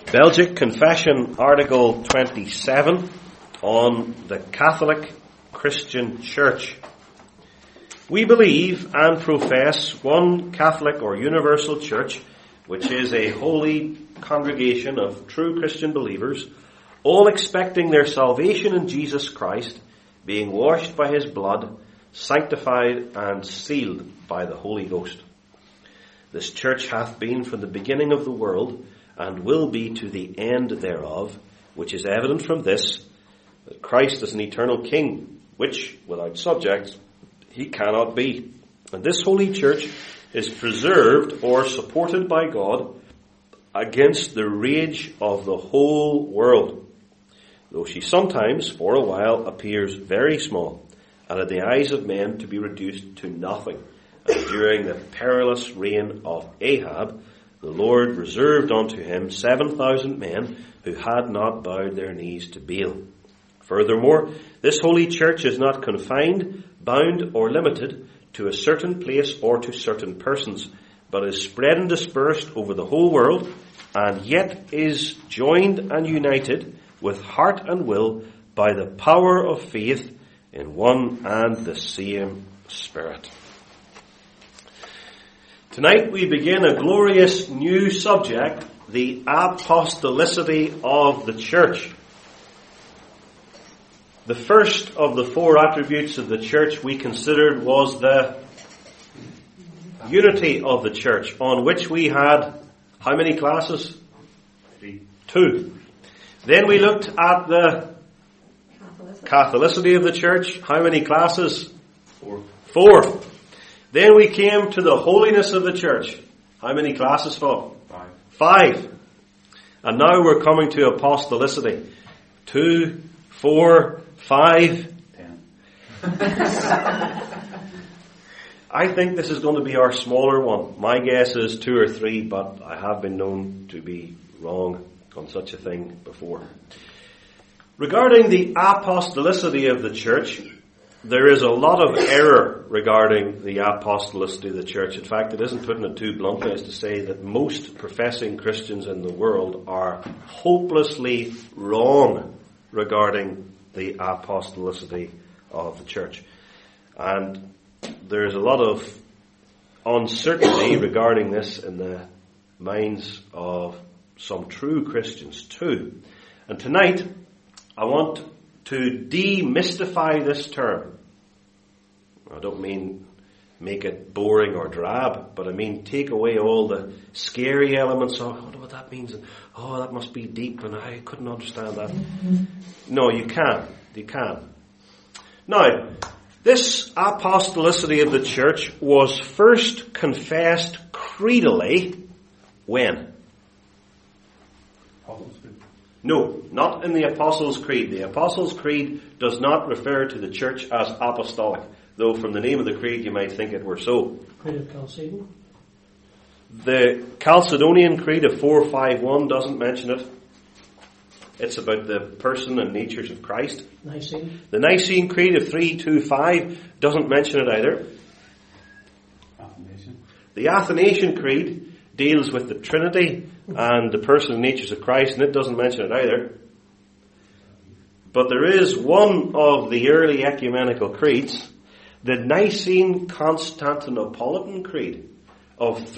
Belgic Confession, Article 27, on the Catholic Christian Church. We believe and profess one Catholic or universal church, which is a holy congregation of true Christian believers, all expecting their salvation in Jesus Christ, being washed by his blood, sanctified and sealed by the Holy Ghost. This church hath been from the beginning of the world, and will be to the end thereof, which is evident from this, that Christ is an eternal King, which, without subjects, he cannot be. And this holy church is preserved or supported by God against the rage of the whole world, though she sometimes, for a while, appears very small, and in the eyes of men to be reduced to nothing. And during the perilous reign of Ahab, the Lord reserved unto him 7,000 men who had not bowed their knees to Baal. Furthermore, this holy church is not confined, bound, or limited to a certain place or to certain persons, but is spread and dispersed over the whole world, and yet is joined and united with heart and will by the power of faith in one and the same Spirit. Tonight we begin a glorious new subject, the apostolicity of the church. The first of the four attributes of the church we considered was the unity of the church, on which we had how many classes? 2. Then we looked at the Catholicity of the church. How many classes? 4. Then we came to the holiness of the church. How many classes, Paul? 5. And now we're coming to apostolicity. 2, 4, 5. 10. I think this is going to be our smaller one. My guess is 2 or 3, but I have been known to be wrong on such a thing before. Regarding the apostolicity of the church, there is a lot of error regarding the apostolicity of the church. In fact, it isn't putting it too bluntly as to say that most professing Christians in the world are hopelessly wrong regarding the apostolicity of the church. And there's a lot of uncertainty regarding this in the minds of some true Christians too. And tonight, I want to demystify this term. I don't mean make it boring or drab, but I mean take away all the scary elements of, I wonder what that means, and, oh, that must be deep, and I couldn't understand that. No, you can. You can. Now, this apostolicity of the church was first confessed creedally when? No, not in the Apostles' Creed. The Apostles' Creed does not refer to the church as apostolic, though from the name of the creed you might think it were so. Creed of Chalcedon? The Chalcedonian Creed of 451 doesn't mention it. It's about the person and natures of Christ. Nicene? The Nicene Creed of 325 doesn't mention it either. Athanasian. The Athanasian Creed deals with the Trinity and the person and natures of Christ, and it doesn't mention it either. But there is one of the early ecumenical creeds, the Nicene Constantinopolitan Creed of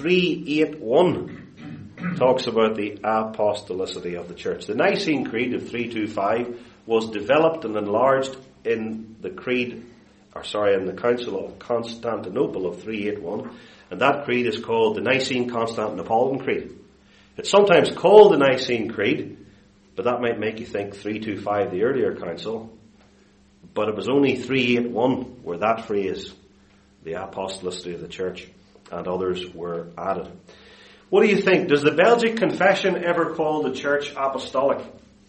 381, talks about the apostolicity of the church. The Nicene Creed of 325 was developed and enlarged in the Council of Constantinople of 381, and that creed is called the Nicene Constantinopolitan Creed. It's sometimes called the Nicene Creed, but that might make you think 325, the earlier council. But it was only 381 where that phrase, the apostolicity of the church, and others were added. What do you think? Does the Belgic Confession ever call the church apostolic?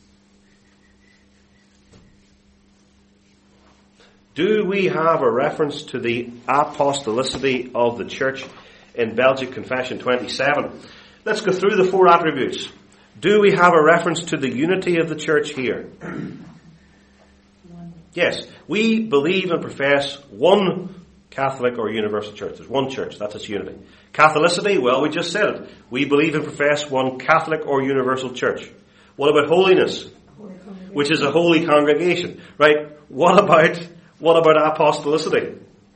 Do we have a reference to the apostolicity of the church in Belgic Confession 27? Let's go through the 4 attributes. Do we have a reference to the unity of the church here? Yes, we believe and profess one Catholic or universal church. There's one church, that's its unity. Catholicity, well, we just said it. We believe and profess one Catholic or universal church. What about holiness? Which is a holy congregation. Right? What about apostolicity?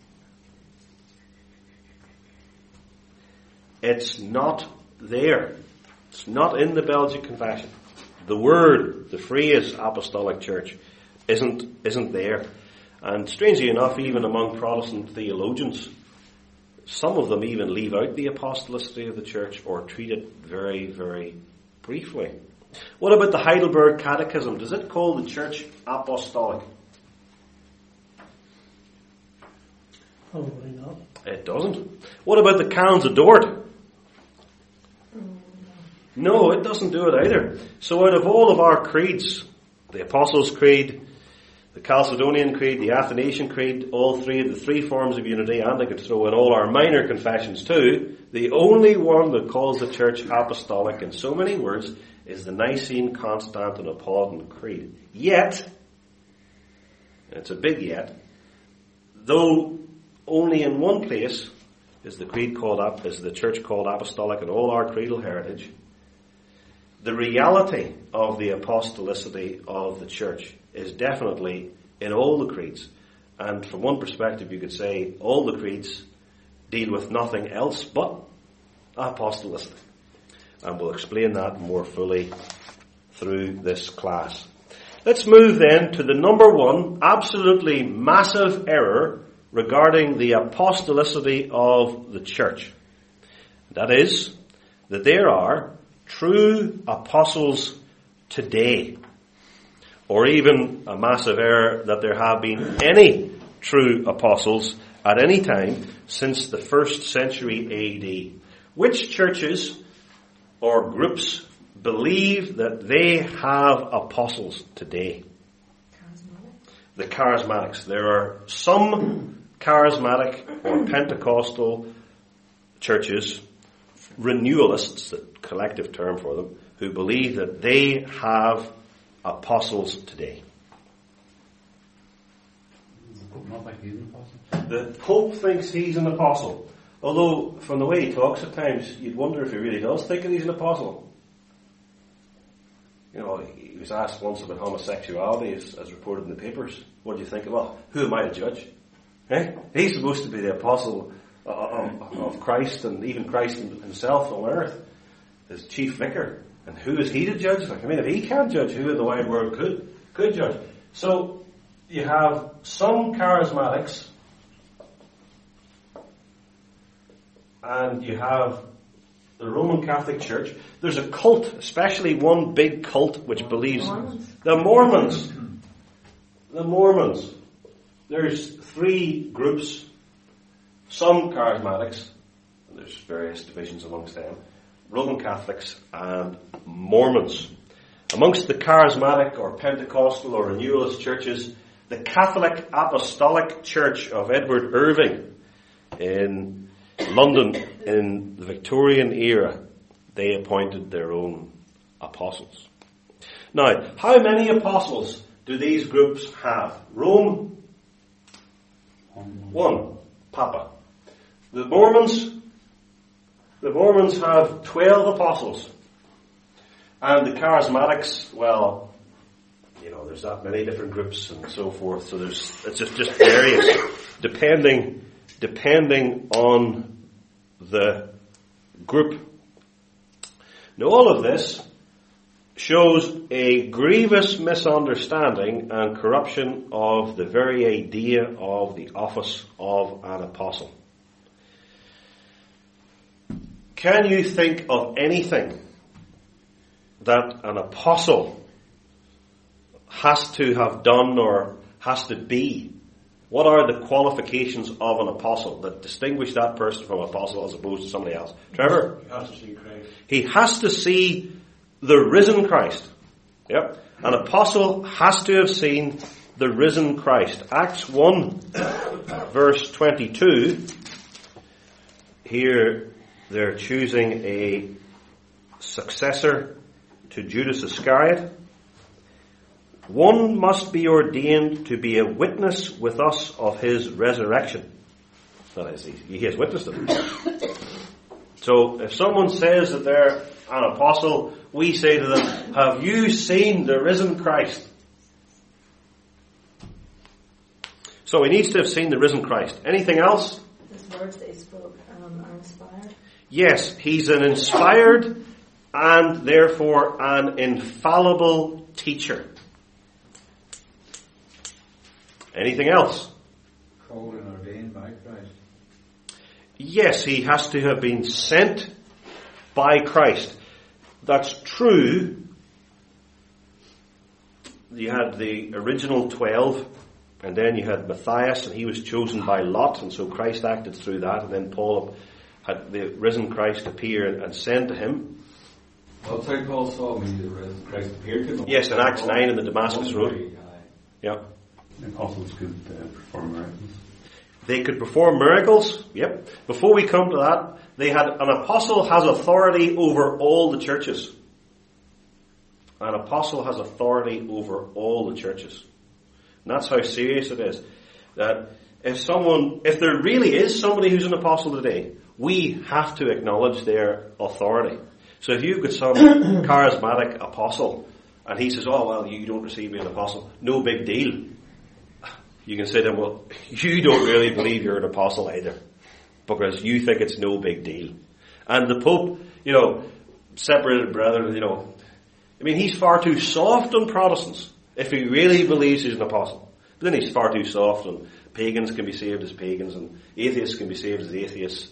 It's not there. It's not in the Belgic Confession. The word, the phrase apostolic church isn't there. And strangely enough, even among Protestant theologians, some of them even leave out the apostolicity of the church or treat it very, very briefly. What about the Heidelberg Catechism? Does it call the church apostolic? Probably not. It doesn't. What about the Canons of Dort? No, it doesn't do it either. So out of all of our creeds, the Apostles' Creed, the Chalcedonian Creed, the Athanasian Creed, all three of the three forms of unity, and I could throw in all our minor confessions too, the only one that calls the church apostolic in so many words is the Nicene Constantinopolitan Creed. Yet, and it's a big yet, though only in one place is the church called apostolic in all our creedal heritage, the reality of the apostolicity of the church is definitely in all the creeds. And from one perspective you could say all the creeds deal with nothing else but apostolicity. And we'll explain that more fully through this class. Let's move then to the number one absolutely massive error regarding the apostolicity of the church. That is, that there are true apostles today. Or even a massive error that there have been any true apostles at any time since the 1st century AD. Which churches or groups believe that they have apostles today? The Charismatics. There are some charismatic or Pentecostal churches, renewalists, the collective term for them, who believe that they have apostles today. The Pope thinks he's an apostle. Although, from the way he talks at times, you'd wonder if he really does think that he's an apostle. You know, he was asked once about homosexuality as reported in the papers. What do you think? Well, who am I to judge? He's supposed to be the apostle of Christ, and even Christ himself on earth, as chief vicar. And who is he to judge? If he can't judge, who in the wide world could judge? So you have some charismatics, and you have the Roman Catholic Church. There's a cult, especially one big cult, which believes the Mormons. The Mormons. There's three groups. Some charismatics, and there's various divisions amongst them, Roman Catholics and Mormons. Amongst the charismatic or Pentecostal or renewalist churches, the Catholic Apostolic Church of Edward Irving in London in the Victorian era, they appointed their own apostles. Now, how many apostles do these groups have? Rome, one, Papa. The Mormons have 12 apostles. And the Charismatics, well, you know, there's that many different groups and so forth. So it's just various, depending on the group. Now, all of this shows a grievous misunderstanding and corruption of the very idea of the office of an apostle. Can you think of anything that an apostle has to have done or has to be? What are the qualifications of an apostle that distinguish that person from an apostle as opposed to somebody else? Trevor? He has to see Christ. He has to see the risen Christ. Yep. An apostle has to have seen the risen Christ. Acts 1 verse 22. Here they're choosing a successor to Judas Iscariot. One must be ordained to be a witness with us of his resurrection. That is, he has witnessed it. So if someone says that they're an apostle, we say to them, have you seen the risen Christ? So he needs to have seen the risen Christ. Anything else? His words that he spoke are inspired. Yes, he's an inspired and therefore an infallible teacher. Anything else? Called and ordained by Christ. Yes, he has to have been sent by Christ. That's true. You had the original 12, and then you had Matthias, and he was chosen by lot, and so Christ acted through that, and then Paul had the risen Christ appear and send to him. Well, that's how Paul saw me, the risen Christ appeared to him. Yes, in Acts 9 in the Damascus Road. Yeah. The apostles could perform miracles. They could perform miracles. Yep. Before we come to that, they had an apostle has authority over all the churches. An apostle has authority over all the churches. And that's how serious it is. That if there really is somebody who's an apostle today, we have to acknowledge their authority. So if you've got some charismatic apostle, and he says, oh, well, you don't receive me an apostle, no big deal. You can say to him, well, you don't really believe you're an apostle either, because you think it's no big deal. And the Pope, separated brethren, he's far too soft on Protestants if he really believes he's an apostle. But then he's far too soft, and pagans can be saved as pagans, and atheists can be saved as atheists.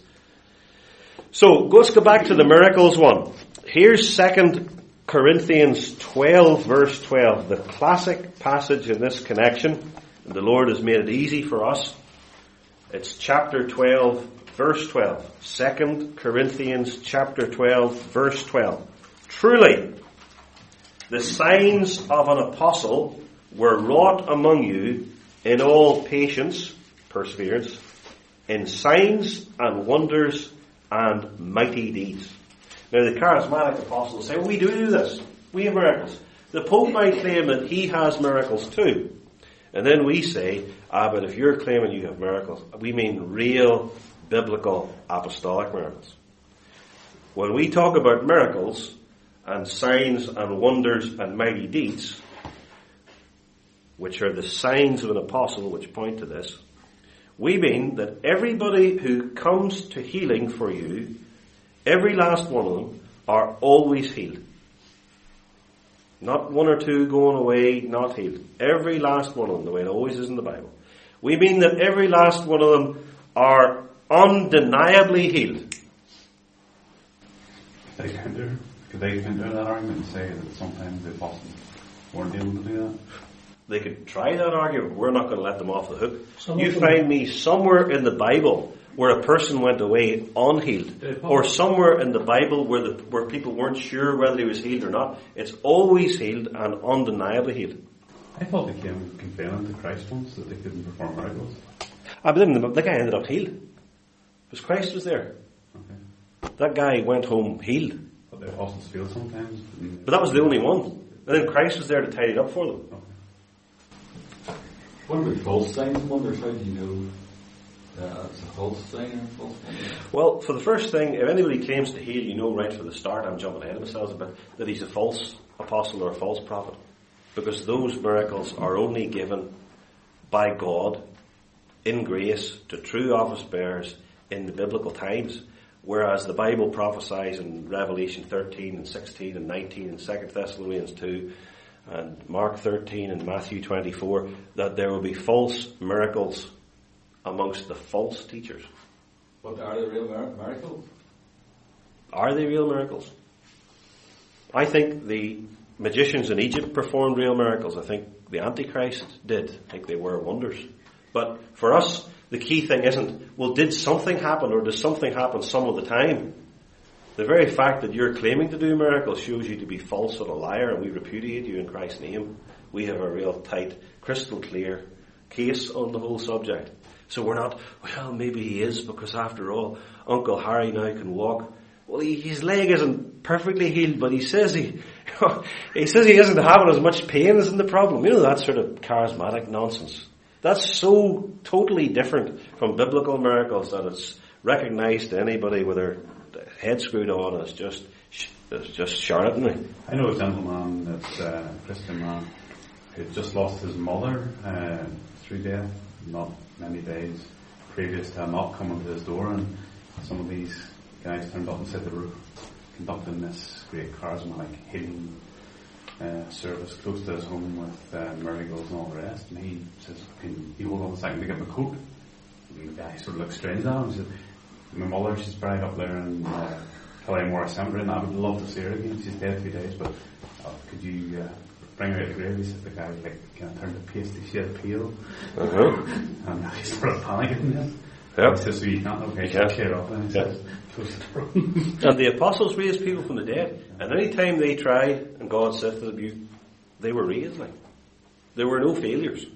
So, let's go back to the miracles one. Here's 2 Corinthians 12, verse 12, the classic passage in this connection. And the Lord has made it easy for us. It's chapter 12, verse 12. 2 Corinthians chapter 12, verse 12. Truly, the signs of an apostle were wrought among you in all patience, perseverance, in signs and wonders and mighty deeds. Now the charismatic apostles say, well, we do this. We have miracles. The Pope might claim that he has miracles too. And then we say, but if you're claiming you have miracles, we mean real biblical apostolic miracles. When we talk about miracles and signs and wonders and mighty deeds, which are the signs of an apostle which point to this, we mean that everybody who comes to healing for you, every last one of them, are always healed. Not one or two going away, not healed. Every last one of them, the way it always is in the Bible. We mean that every last one of them are undeniably healed. Could they counter that argument and say that sometimes the apostles weren't able to do that? They could try that argument. We're not going to let them off the hook. You find me somewhere in the Bible where a person went away unhealed, or somewhere in the Bible where people weren't sure whether he was healed or not. It's always healed and undeniably healed. I thought they came complaining to Christ once that they couldn't perform miracles. But then the guy ended up healed, because Christ was there. Okay. That guy went home healed. But the apostles failed sometimes. But that was the only one. And then Christ was there to tidy it up for them. Okay. What about false signs and wonders? How do you know it's a false sign or a false wonder? Well, for the first thing, if anybody claims to heal, you know right from the start, I'm jumping ahead of myself a bit, that he's a false apostle or a false prophet. Because those miracles are only given by God in grace to true office bearers in the biblical times. Whereas the Bible prophesies in Revelation 13 and 16 and 19 and 2 Thessalonians 2 and Mark 13 and Matthew 24 that there will be false miracles amongst the false teachers. But are they real miracles? Are they real miracles? I think the magicians in Egypt performed real miracles. I think the Antichrist did. I think they were wonders. But for us, the key thing isn't, well, did something happen or does something happen some of the time? The very fact that you're claiming to do miracles shows you to be false and a liar, and we repudiate you in Christ's name. We have a real tight, crystal clear case on the whole subject. So we're not, well, maybe he is, because after all, Uncle Harry now can walk. Well, his leg isn't perfectly healed, but he says he isn't having as much pain as in the problem. You know, that sort of charismatic nonsense. That's so totally different from biblical miracles that it's recognized to anybody with their head screwed on as just charlatanry. I know a gentleman that's a Christian man who had just lost his mother through death, not many days previous to a knock coming to his door, and some of these guys turned up and said they were conducting this great charismatic healing service close to his home with miracles and all the rest. And he says, "Can you hold on a second to get my coat?" And the guy sort of looked strange at him. He said, "My mother, she's buried up there in Killamore Cemetery, and I would love to see her again. She's dead 2 days, but could you bring her out of the grave?" He said, the guy was like, kind of turned to pasty shade pale. And he started panicking then. Yep. He says, "So you can't, okay, cheer up." And he says, "Close the door." And the apostles raised people from the dead. And any time they tried, and God said to them, they were raised. Like, there were no failures.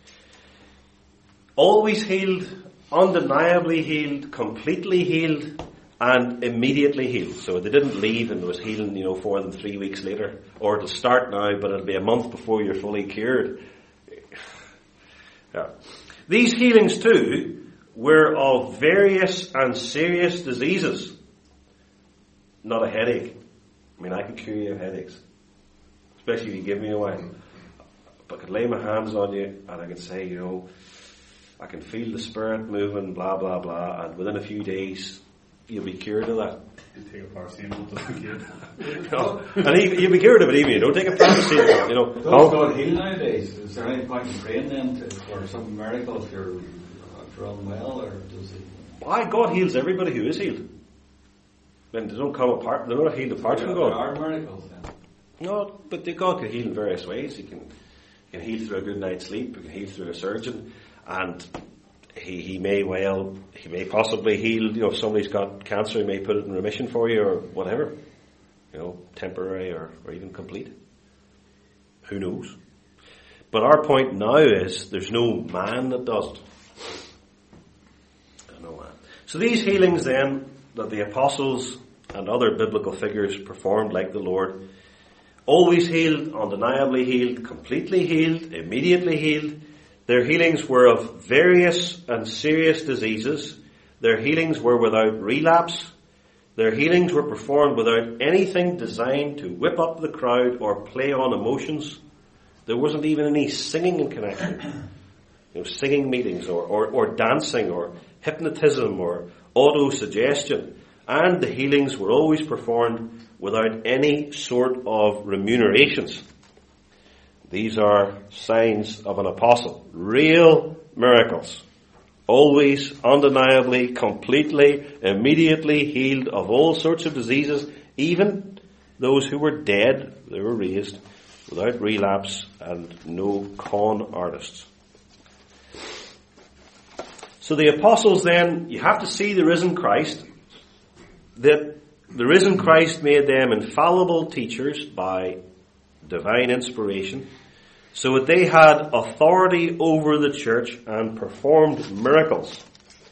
Always healed, undeniably healed, completely healed, and immediately healed. So they didn't leave and there was healing, for them 3 weeks later. Or it'll start now, but it'll be a month before you're fully cured. Yeah. These healings too were of various and serious diseases. Not a headache. I mean, I can cure you of headaches. Especially if you give me a while. But I could lay my hands on you and I can say, I can feel the Spirit moving, blah, blah, blah, and within a few days, you'll be cured of that. You take a paracetamol to be cured. And you'll be cured of it even. You don't take a paracetamol, Does God heal nowadays? Is there any point in praying then for some miracle if you're unwell, or does he? Why? God heals everybody who is healed. Then they don't come apart. They're not healed apart from God. There are miracles then. No, but God can heal in various ways. He can heal through a good night's sleep. He can heal through a surgeon, and he may possibly heal. If somebody's got cancer, he may put it in remission for you, or whatever. Temporary or even complete. Who knows? But our point now is there's no man that does it. No man. So these healings then that the apostles and other biblical figures performed like the Lord, always healed, undeniably healed, completely healed, immediately healed. Their healings were of various and serious diseases. Their healings were without relapse. Their healings were performed without anything designed to whip up the crowd or play on emotions. There wasn't even any singing in connection. Singing meetings or dancing or hypnotism or auto-suggestion. And the healings were always performed without any sort of remunerations. These are signs of an apostle. Real miracles. Always, undeniably, completely, immediately healed of all sorts of diseases. Even those who were dead, they were raised without relapse, and no con artists. So the apostles then, you have to see the risen Christ. That the risen Christ made them infallible teachers by divine inspiration, so that they had authority over the church and performed miracles.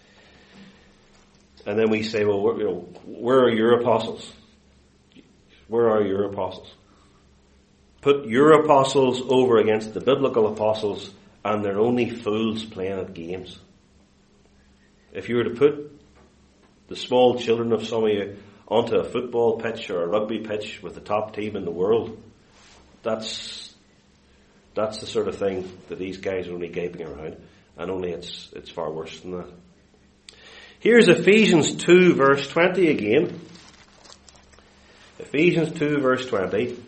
And then we say, well, where are your apostles? Where are your apostles? Put your apostles over against the biblical apostles, and they're only fools playing at games. If you were to put the small children of some of you onto a football pitch or a rugby pitch with the top team in the world, that's the sort of thing that these guys are only gaping around, and only it's far worse than that. Here's Ephesians 2 verse 20 again. Ephesians 2 verse 20.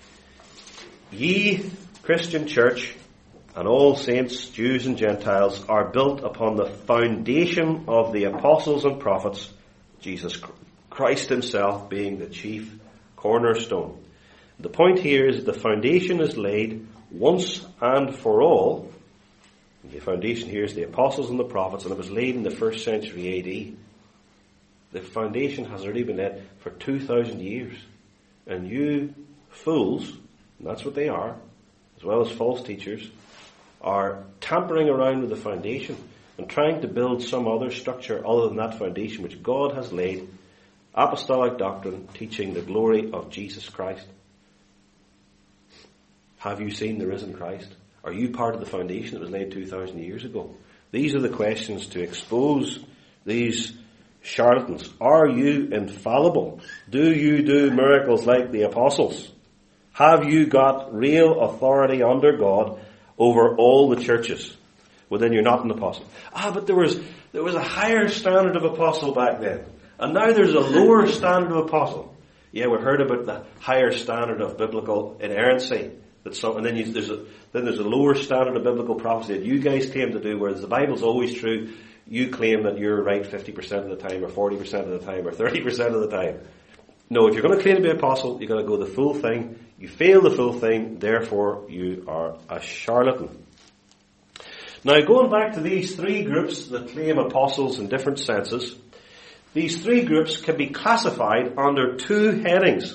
Ye, Christian church, and all saints, Jews and Gentiles, are built upon the foundation of the apostles and prophets, Jesus Christ himself being the chief cornerstone. The point here is the foundation is laid once and for all. The foundation here is the apostles and the prophets, and it was laid in the 1st century AD. The foundation has already been laid for 2,000 years. And you fools, and that's what they are, as well as false teachers, are tampering around with the foundation and trying to build some other structure other than that foundation which God has laid. Apostolic doctrine teaching the glory of Jesus Christ. Have you seen the risen Christ? Are you part of the foundation that was laid 2,000 years ago? These are the questions to expose these charlatans. Are you infallible? Do you do miracles like the apostles? Have you got real authority under God over all the churches? Well, then you're not an apostle. But there was a higher standard of apostle back then. And now there's a lower standard of apostle. Yeah, we heard about the higher standard of biblical inerrancy. And then there's a lower standard of biblical prophecy that you guys claim to do, whereas the Bible's always true. You claim that you're right 50% of the time, or 40% of the time, or 30% of the time. No, if you're going to claim to be an apostle, you've got to go the full thing. You fail the full thing, therefore you are a charlatan. Now, going back to these three groups that claim apostles in different senses, these three groups can be classified under two headings.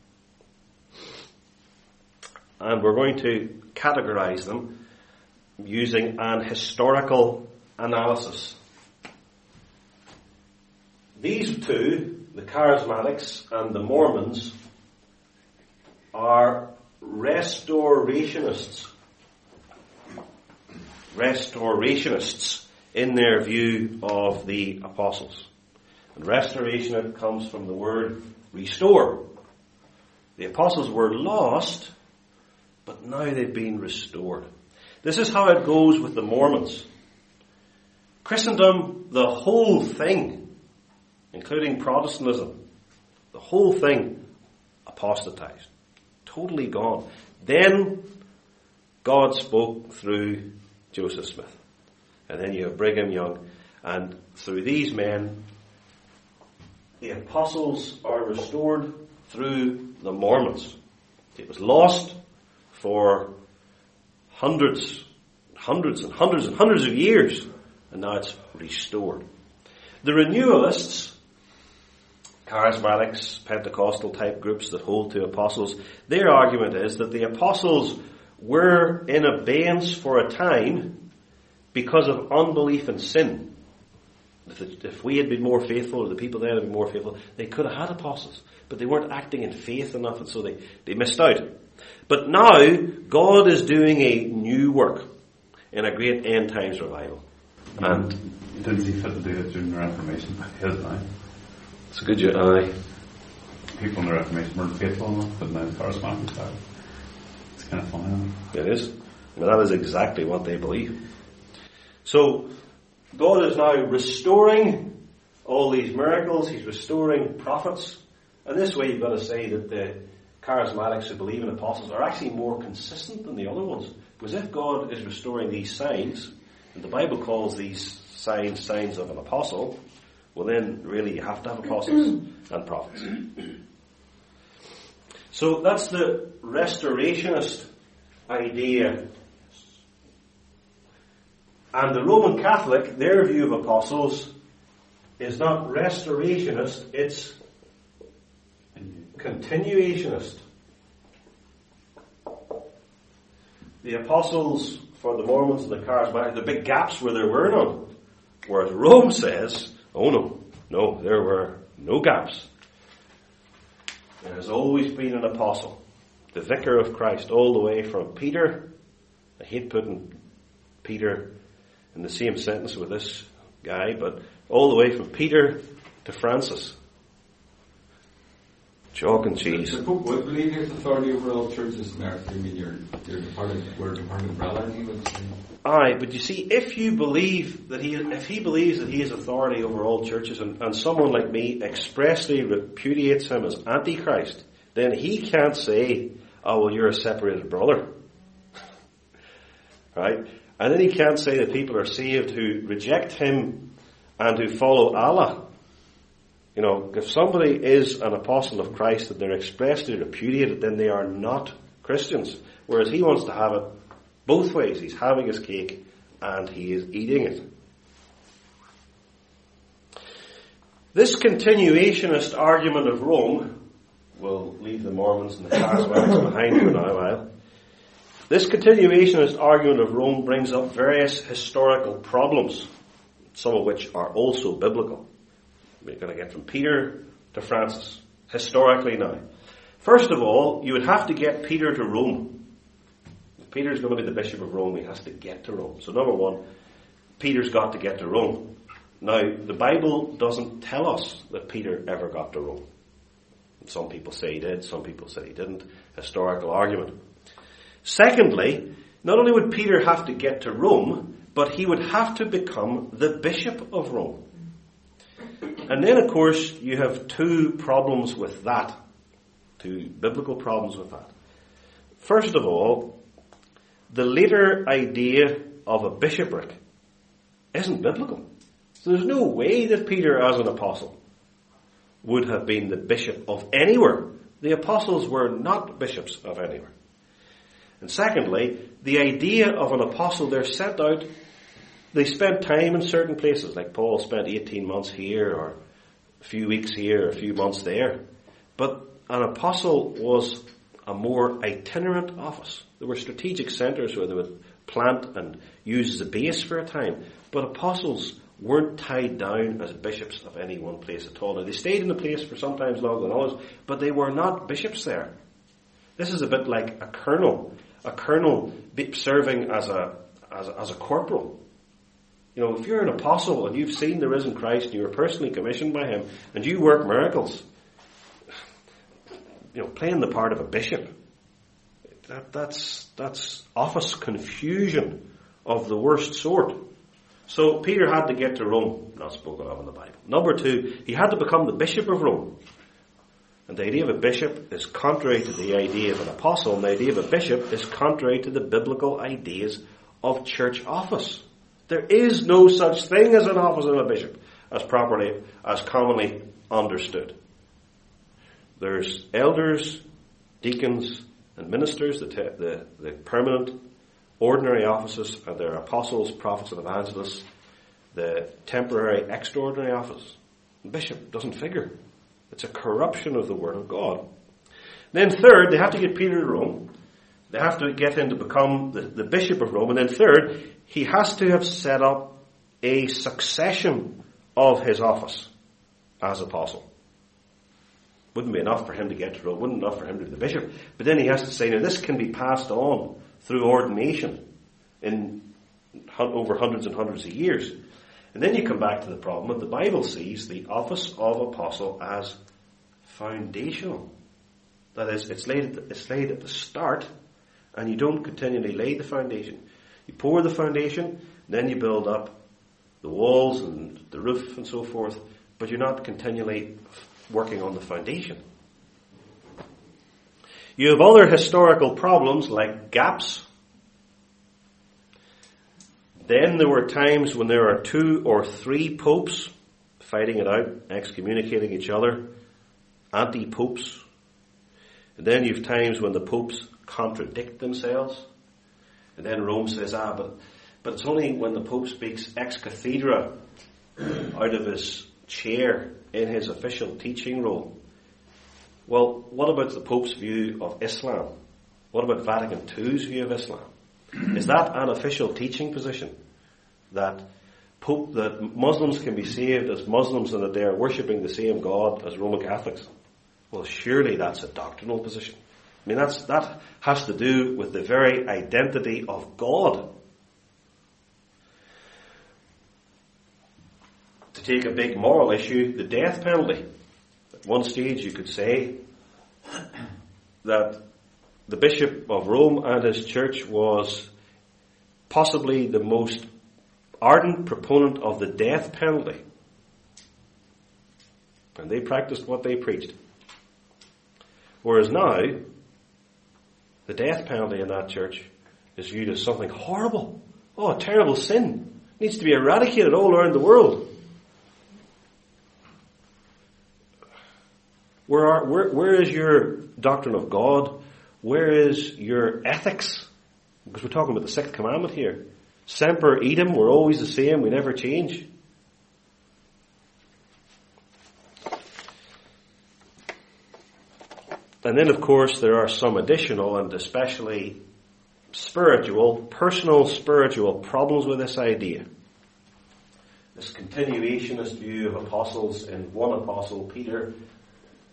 And we're going to categorize them using an historical analysis. These two, the Charismatics and the Mormons, are restorationists. Restorationists in their view of the apostles. And restoration comes from the word restore. The apostles were lost, but now they've been restored. This is how it goes with the Mormons. Christendom, the whole thing, including Protestantism, the whole thing apostatized. Totally gone. Then God spoke through Joseph Smith. And then you have Brigham Young. And through these men, the apostles are restored through the Mormons. It was lost for hundreds of years, and now it's restored. The renewalists, Charismatics, Pentecostal type groups that hold to apostles, their argument is that the apostles were in abeyance for a time because of unbelief and sin. If we had been more faithful, or the people then had been more faithful, they could have had apostles, but they weren't acting in faith enough, and so they missed out. But now, God is doing a new work in a great end times revival. And didn't he fit to do it during the Reformation? His now. It's a good eye. People in the Reformation weren't faithful enough, but now the Charismatics are. It's kind of funny. It is. Well, that is exactly what they believe. So, God is now restoring all these miracles. He's restoring prophets. And this way you've got to say that the Charismatics who believe in apostles are actually more consistent than the other ones. Because if God is restoring these signs, and the Bible calls these signs of an apostle, well then really you have to have apostles and prophets. So that's the restorationist idea. And the Roman Catholic, their view of apostles is not restorationist, it's continuationist. The apostles for the Mormons and the Charismatics, the big gaps where there were none. Whereas Rome says, oh no, there were no gaps. There has always been an apostle, the vicar of Christ, all the way from Peter. I hate putting Peter in the same sentence with this guy, but all the way from Peter to Francis. Chalk and cheese. The Pope would believe he has authority over all churches in earth. I mean, we're departed brother, he would say. Aye, but you see, if he believes that he has authority over all churches, and someone like me expressly repudiates him as Antichrist, then he can't say, oh, well, you're a separated brother. Right? And then he can't say that people are saved who reject him and who follow Allah. You know, if somebody is an apostle of Christ and they're expressly repudiated, then they are not Christians. Whereas he wants to have it both ways. He's having his cake and he is eating it. This continuationist argument of Rome, we'll leave the Mormons and the Charismatics behind for now a while. This continuationist argument of Rome brings up various historical problems, some of which are also biblical. We're going to get from Peter to Francis, historically now. First of all, you would have to get Peter to Rome. Peter's going to be the Bishop of Rome. He has to get to Rome. So number one, Peter's got to get to Rome. Now, the Bible doesn't tell us that Peter ever got to Rome. Some people say he did, some people say he didn't. Historical argument. Secondly, not only would Peter have to get to Rome, but he would have to become the Bishop of Rome. And then, of course, you have two problems with that. Two biblical problems with that. First of all, the later idea of a bishopric isn't biblical. So there's no way that Peter, as an apostle, would have been the bishop of anywhere. The apostles were not bishops of anywhere. And secondly, the idea of an apostle, they're sent out, they spent time in certain places, like Paul spent 18 months here, or a few weeks here, or a few months there. But an apostle was a more itinerant office. There were strategic centres where they would plant and use as a base for a time. But apostles weren't tied down as bishops of any one place at all. Now, they stayed in the place for sometimes longer than others, but they were not bishops there. This is a bit like a colonel serving as a corporal. You know, if you're an apostle and you've seen the risen Christ and you were personally commissioned by him and you work miracles, you know, playing the part of a bishop, that's office confusion of the worst sort. So Peter had to get to Rome, not spoken of in the Bible. Number two, he had to become the Bishop of Rome. And the idea of a bishop is contrary to the idea of an apostle, and the idea of a bishop is contrary to the biblical ideas of church office. There is no such thing as an office of a bishop as commonly understood. There's elders, deacons, and ministers, the permanent, ordinary offices, and there are apostles, prophets, and evangelists, the temporary, extraordinary office. The bishop doesn't figure. It's a corruption of the Word of God. Then third, they have to get Peter to Rome. They have to get him to become the Bishop of Rome. And then third, he has to have set up a succession of his office as apostle. Wouldn't be enough for him to get to Rome. Wouldn't be enough for him to be the bishop. But then he has to say, now this can be passed on through ordination in over hundreds and hundreds of years. And then you come back to the problem that the Bible sees the office of apostle as foundational. That is, it's laid at the start, and you don't continually lay the foundation. You pour the foundation, then you build up the walls and the roof and so forth, but you're not continually working on the foundation. You have other historical problems like gaps. Then there were times when there are 2 or 3 popes fighting it out, excommunicating each other, anti-popes. And then you have times when the popes contradict themselves. And then Rome says, but it's only when the pope speaks ex cathedra out of his chair in his official teaching role. Well, what about the Pope's view of Islam? What about Vatican II's view of Islam? Is that an official teaching position? That Muslims can be saved as Muslims and that they are worshipping the same God as Roman Catholics? Well, surely that's a doctrinal position. I mean, that has to do with the very identity of God. To take a big moral issue, the death penalty. At one stage you could say that the Bishop of Rome and his church was possibly the most ardent proponent of the death penalty. And they practiced what they preached. Whereas now, the death penalty in that church is viewed as something horrible. Oh, a terrible sin. It needs to be eradicated all around the world. Where is your doctrine of God? Where is your ethics? Because we're talking about the 6th commandment here. Semper idem, we're always the same, we never change. And then, of course, there are some additional and especially personal spiritual problems with this idea. This continuationist view of apostles in one apostle, Peter,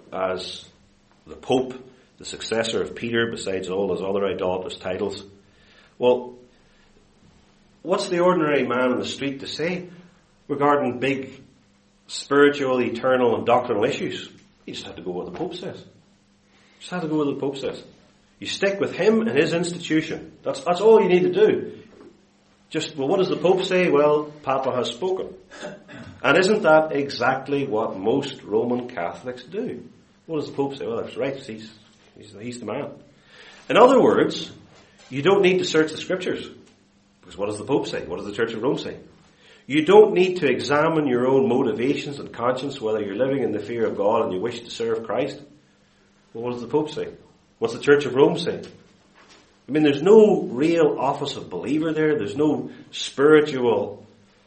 as the Pope, the successor of Peter, besides all his other idolatrous titles. Well, what's the ordinary man on the street to say regarding big spiritual, eternal and doctrinal issues? You just have to go what the Pope says. Just have to go what the Pope says. You stick with him and his institution. That's all you need to do. Just, well, what does the Pope say? Well, Papa has spoken. And isn't that exactly what most Roman Catholics do? What does the Pope say? Well, that's right. He's the man. In other words, you don't need to search the Scriptures. Because what does the Pope say? What does the Church of Rome say? You don't need to examine your own motivations and conscience, whether you're living in the fear of God and you wish to serve Christ. Well, what does the Pope say? What's the Church of Rome say? I mean, there's no real office of believer there. There's no spiritual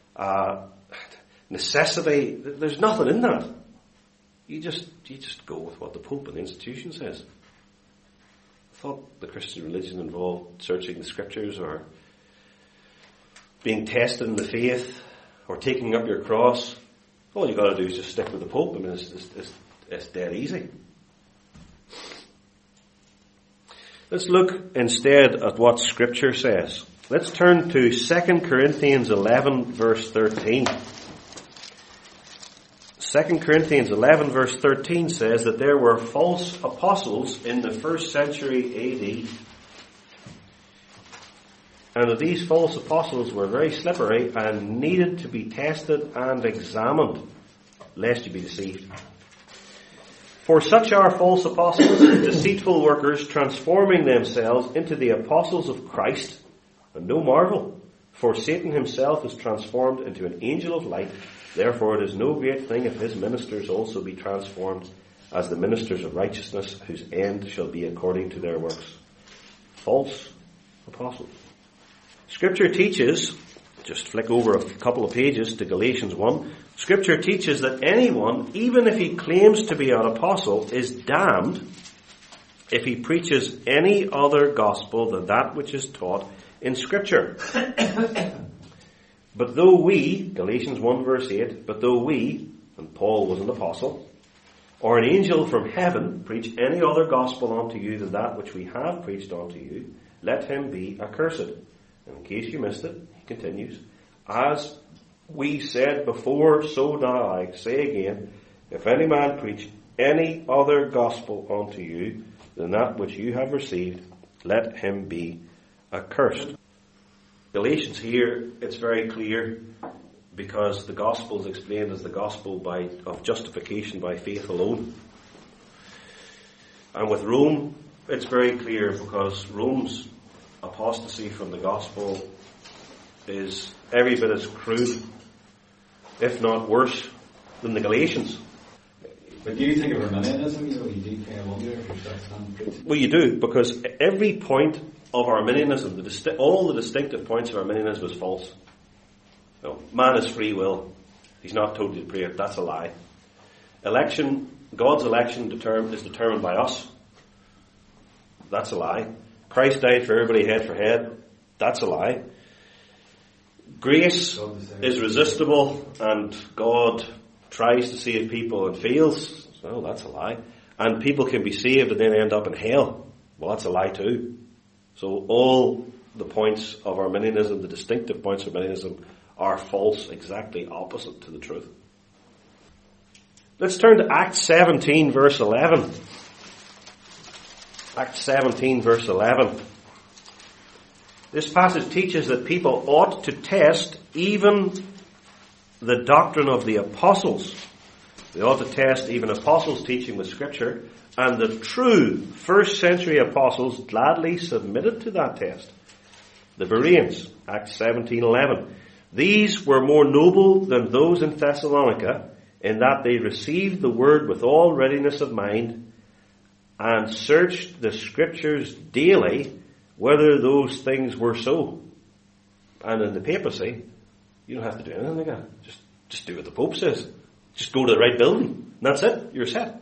necessity. There's nothing in that. You just go with what the Pope and the institution says. I thought the Christian religion involved searching the Scriptures or being tested in the faith or taking up your cross. All you got to do is just stick with the Pope. I mean, it's dead easy. Let's look instead at what Scripture says. Let's turn to 2 Corinthians 11 verse 13. 2 Corinthians 11 verse 13 says that there were false apostles in the 1st century AD, and that these false apostles were very slippery and needed to be tested and examined, lest you be deceived. For such are false apostles, deceitful workers, transforming themselves into the apostles of Christ. And no marvel, for Satan himself is transformed into an angel of light. Therefore it is no great thing if his ministers also be transformed as the ministers of righteousness, whose end shall be according to their works. False apostles. Scripture teaches, just flick over a couple of pages to Galatians 1, Scripture teaches that anyone, even if he claims to be an apostle, is damned if he preaches any other gospel than that which is taught in Scripture. But though we, Galatians 1 verse 8, but though we, and Paul was an apostle, or an angel from heaven preach any other gospel unto you than that which we have preached unto you, let him be accursed. And in case you missed it, he continues, as we said before, so now I say again, if any man preach any other gospel unto you than that which you have received, let him be accursed. Galatians here, it's very clear, because the gospel is explained as the gospel of justification by faith alone. And with Rome, it's very clear, because Rome's apostasy from the gospel is every bit as crude, if not worse, than the Galatians. But do you think of Arminianism? You do kind of wonder if that's not... Well, you do, because every point of Arminianism, all the distinctive points of Arminianism is false. No, man is free will. He's not totally depraved. That's a lie. Election, God's election is determined by us. That's a lie. Christ died for everybody head for head. That's a lie. Grace is resistible and God tries to save people and fails. Well, that's a lie. And people can be saved and then end up in hell. Well, that's a lie too. So all the points of Arminianism, the distinctive points of Arminianism, are false, exactly opposite to the truth. Let's turn to Acts 17 verse 11. Acts 17 verse 11. This passage teaches that people ought to test even the doctrine of the apostles. They ought to test even apostles' teaching with Scripture, and the true first century apostles gladly submitted to that test. The Bereans, Acts 17:11. These were more noble than those in Thessalonica, in that they received the word with all readiness of mind, and searched the Scriptures daily whether those things were so. And in the papacy, you don't have to do anything like that. Just do what the Pope says. Just go to the right building. And that's it. You're set.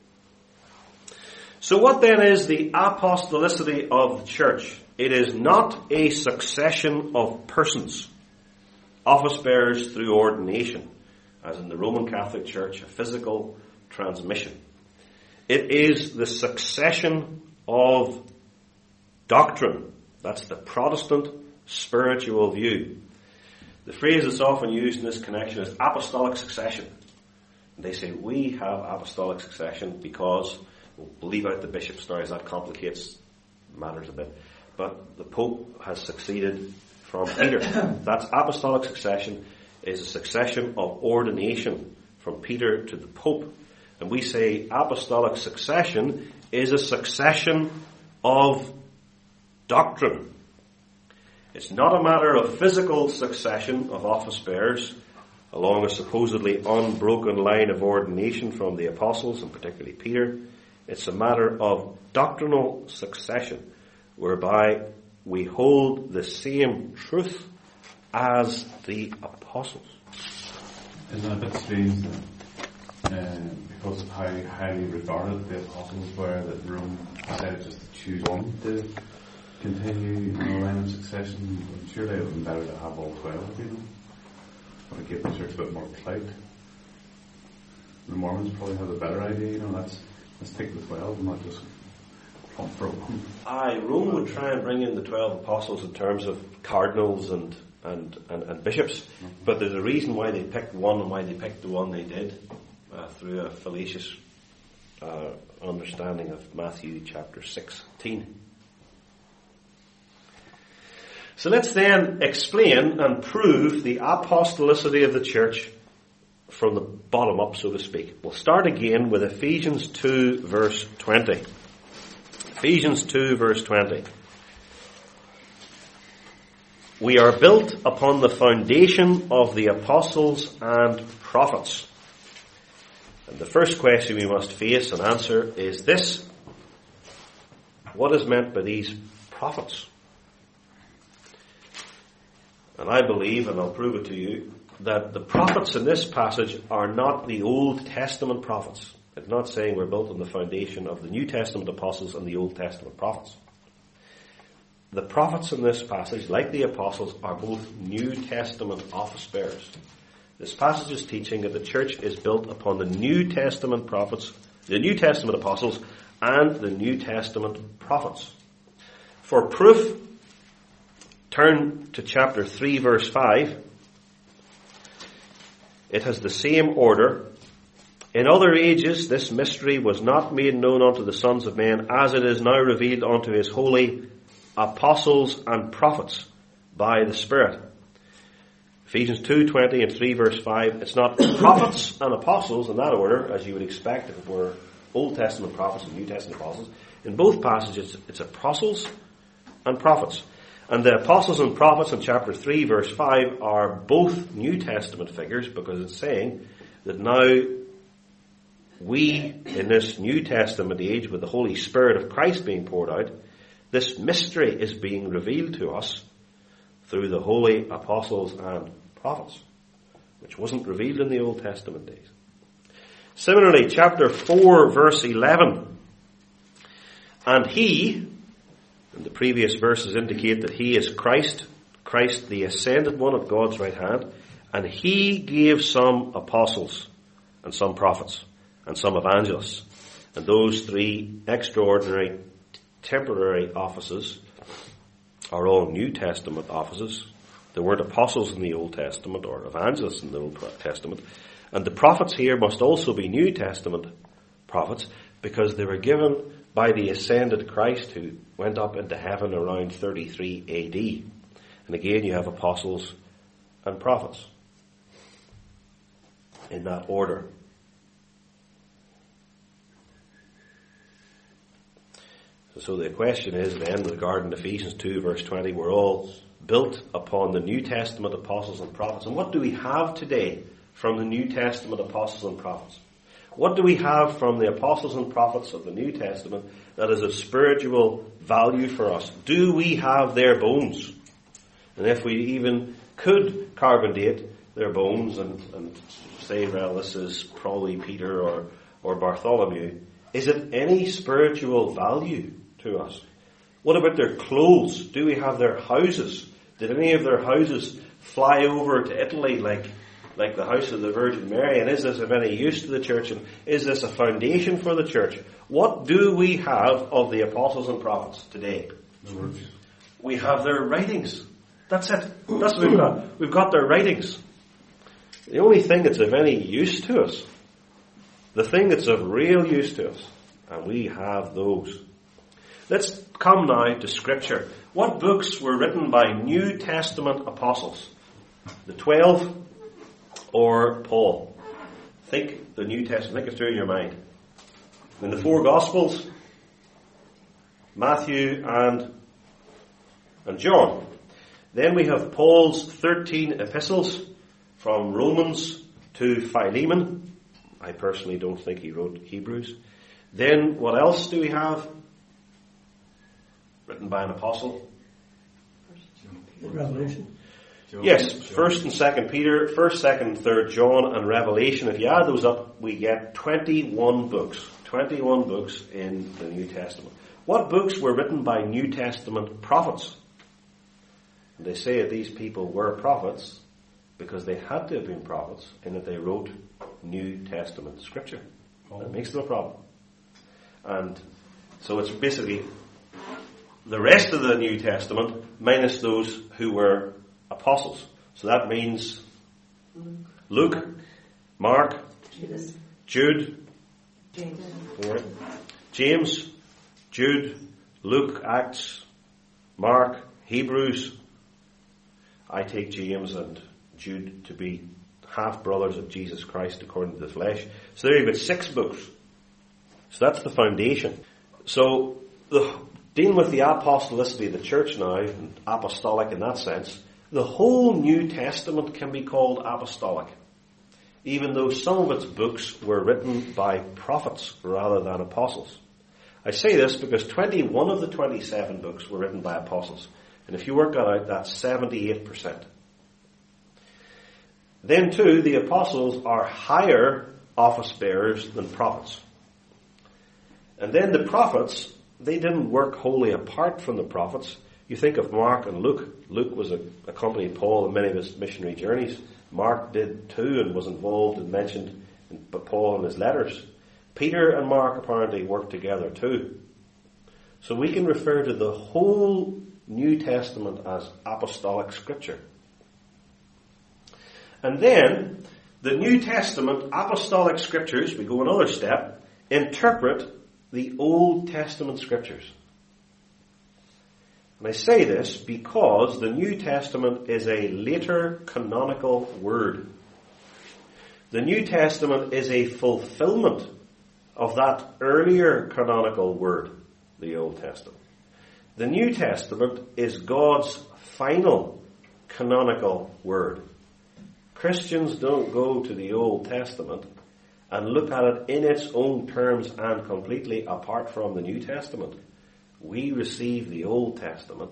So what then is the apostolicity of the church? It is not a succession of persons, office bearers through ordination, as in the Roman Catholic Church, a physical transmission. It is the succession of doctrine, That's the Protestant spiritual view. The phrase that's often used in this connection is apostolic succession. They say we have apostolic succession because, we'll leave out the bishop stories, that complicates matters a bit, but the Pope has succeeded from Peter. That's apostolic succession, is a succession of ordination from Peter to the Pope. And we say apostolic succession is a succession of doctrine. It's not a matter of physical succession of office bearers along a supposedly unbroken line of ordination from the apostles, and particularly Peter. It's a matter of doctrinal succession, whereby we hold the same truth as the apostles. Isn't it a bit strange that because of how highly regarded the apostles were, that Rome decided just to choose one to continue in a line of succession? Surely it would have been better to have all 12, you know? But it gave the church a bit more clout. The Mormons probably have a better idea, you know, let's take the 12 and not just come for one. Rome would try and bring in the 12 apostles in terms of cardinals and bishops, but there's a reason why they picked one and why they picked the one they did, through a fallacious understanding of Matthew chapter 16. So let's then explain and prove the apostolicity of the church from the bottom up, so to speak. We'll start again with Ephesians 2 verse 20. Ephesians 2 verse 20. We are built upon the foundation of the apostles and prophets. And the first question we must face and answer is this: what is meant by these prophets? And I believe, and I'll prove it to you, that the prophets in this passage are not the Old Testament prophets. It's not saying we're built on the foundation of the New Testament apostles and the Old Testament prophets. The prophets in this passage, like the apostles, are both New Testament office bearers. This passage is teaching that the church is built upon the New Testament prophets, the New Testament apostles, and the New Testament prophets. For proof, turn to chapter 3 verse 5. It has the same order. In other ages this mystery was not made known unto the sons of men, as it is now revealed unto his holy apostles and prophets by the Spirit. Ephesians 2:20 and 3 verse 5. It's not prophets and apostles in that order, as you would expect if it were Old Testament prophets and New Testament apostles. In both passages it's apostles and prophets. And the apostles and prophets in chapter 3 verse 5 are both New Testament figures, because it's saying that now we, in this New Testament age, with the Holy Spirit of Christ being poured out, this mystery is being revealed to us through the holy apostles and prophets, which wasn't revealed in the Old Testament days. Similarly, chapter 4 verse 11. And he, and the previous verses indicate that he is Christ, Christ the ascended one at God's right hand, and he gave some apostles and some prophets and some evangelists. And those three extraordinary temporary offices are all New Testament offices. There weren't apostles in the Old Testament or evangelists in the Old Testament. And the prophets here must also be New Testament prophets, because they were given by the ascended Christ, who went up into heaven around 33 AD. And again, you have apostles and prophets in that order. So the question is then, regarding Ephesians 2 verse 20, we're all built upon the New Testament apostles and prophets. And what do we have today from the New Testament apostles and prophets? What do we have from the apostles and prophets of the New Testament that is of spiritual value for us? Do we have their bones? And if we even could carbon date their bones and say, well, this is probably Peter or Bartholomew, is it any spiritual value to us? What about their clothes? Do we have their houses? Did any of their houses fly over to Italy like the house of the Virgin Mary? And is this of any use to the church? And is this a foundation for the church? What do we have of the apostles and prophets today? We have their writings. That's it. That's what we've got. We've got their writings. The only thing that's of any use to us, the thing that's of real use to us, and we have those. Let's come now to Scripture. What books were written by New Testament apostles? The 12 or Paul? Think the New Testament. Think it through in your mind. In the 4 Gospels, Matthew and John. Then we have Paul's 13 epistles, from Romans to Philemon. I personally don't think he wrote Hebrews. Then what else do we have? Written by an apostle. Revelation. Yes, 1st and 2nd Peter, 1st, 2nd, and 3rd John, and Revelation. If you add those up, we get 21 books. 21 books in the New Testament. What books were written by New Testament prophets? And they say that these people were prophets because they had to have been prophets in that they wrote New Testament scripture. That makes them a problem. And so it's basically the rest of the New Testament minus those who were apostles. So that means Luke, Mark, Jude, James, Jude, Luke, Acts, Mark, Hebrews. I take James and Jude to be half-brothers of Jesus Christ according to the flesh. So there you've got 6 books. So that's the foundation. So dealing with the apostolicity of the church now, and apostolic in that sense, the whole New Testament can be called apostolic, even though some of its books were written by prophets rather than apostles. I say this because 21 of the 27 books were written by apostles. And if you work that out, that's 78%. Then too, the apostles are higher office bearers than prophets. And then the prophets, they didn't work wholly apart from the prophets. You think of Mark and Luke. Luke was accompanied Paul in many of his missionary journeys. Mark did too and was involved and mentioned by Paul in his letters. Peter and Mark apparently worked together too. So we can refer to the whole New Testament as apostolic scripture. And then the New Testament apostolic scriptures, we go another step, interpret the Old Testament scriptures. And I say this because the New Testament is a later canonical word. The New Testament is a fulfillment of that earlier canonical word, the Old Testament. The New Testament is God's final canonical word. Christians don't go to the Old Testament and look at it in its own terms and completely apart from the New Testament. We receive the Old Testament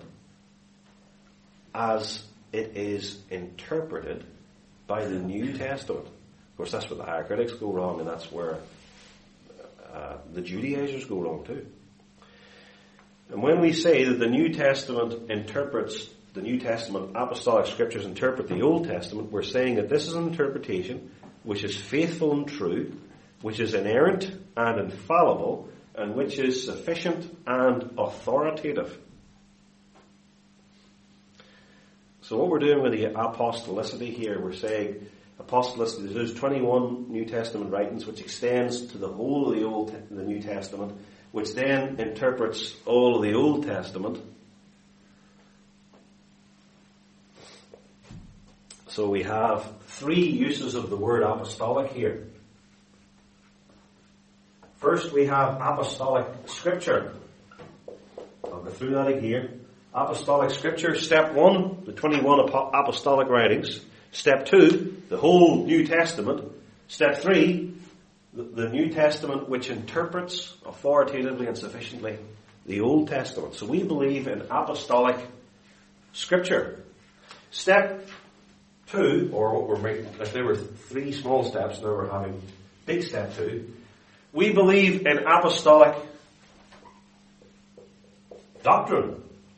as it is interpreted by the New Testament. Of course, that's where the higher critics go wrong, and that's where the Judaizers go wrong too. And when we say that the New Testament interprets, the New Testament apostolic scriptures interpret the Old Testament, we're saying that this is an interpretation which is faithful and true, which is inerrant and infallible, and which is sufficient and authoritative. So what we're doing with the apostolicity here, we're saying apostolicity, there's 21 New Testament writings which extends to the whole of the New Testament, which then interprets all of the Old Testament. So we have 3 uses of the word apostolic here. First, we have apostolic scripture. I'll go through that again. Apostolic scripture, step 1, the 21 apostolic writings. Step 2, the whole New Testament. Step 3, the New Testament which interprets authoritatively and sufficiently the Old Testament. So we believe in apostolic scripture. Step 2, or what we're making, if there were 3 small steps, now we're having big step 2. We believe in apostolic doctrine.